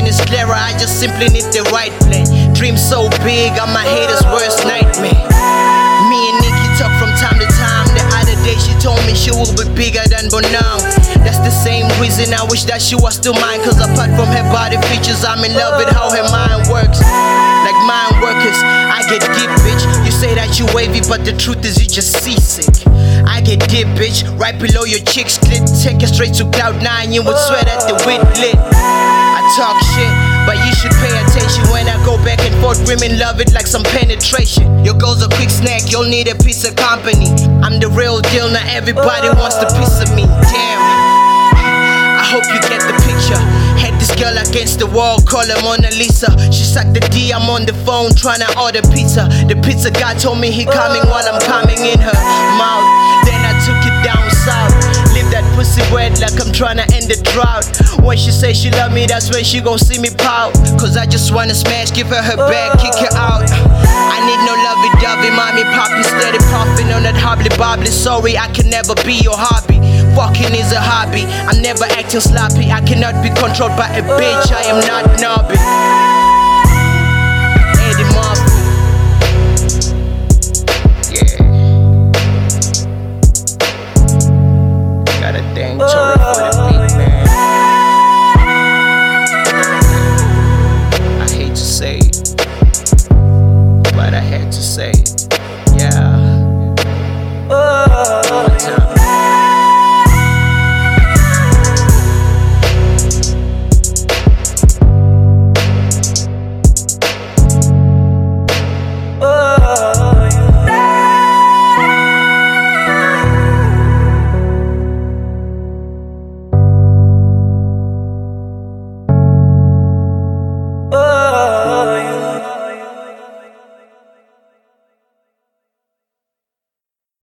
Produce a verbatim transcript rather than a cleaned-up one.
is clearer, I just simply need the right plan. Dream so big, I'm my haters' worst nightmare. Me and Nikki talk from time to time. The other day she told me she will be bigger than Bonao. That's the same reason I wish that she was still mine. Cause apart from her body features, I'm in love with how her mind works. Like mind workers, I get deep, bitch. You say that you wavy, but the truth is you just seasick. I get deep, bitch, right below your chick's clit. Take it straight to cloud nine, you would swear that the wind lit. I talk shit, but you should pay attention when I go back and forth. Women love it like some penetration. Your girl's a quick snack, you'll need a piece of company. I'm the real deal, now everybody wants the piece of me. Damn, I hope you get the picture. Had this girl against the wall, call her Mona Lisa. She sucked the D, I'm on the phone trying to order pizza. The pizza guy told me he coming while I'm coming in her mouth. Then I took it down south. Leave that pussy wet like I'm trying to end the drought. When she say she love me, that's when she gon' see me pout. Cause I just wanna smash, give her her back, kick her out. I need no lovey-dovey, mommy, poppy, steady puffing on that hobbly-bobbly. Sorry, I can never be your hobby. Fucking is a hobby, I'm never acting sloppy. I cannot be controlled by a bitch, I am not knobby.